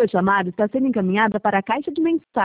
sua chamada está sendo encaminhada para a caixa de mensagens.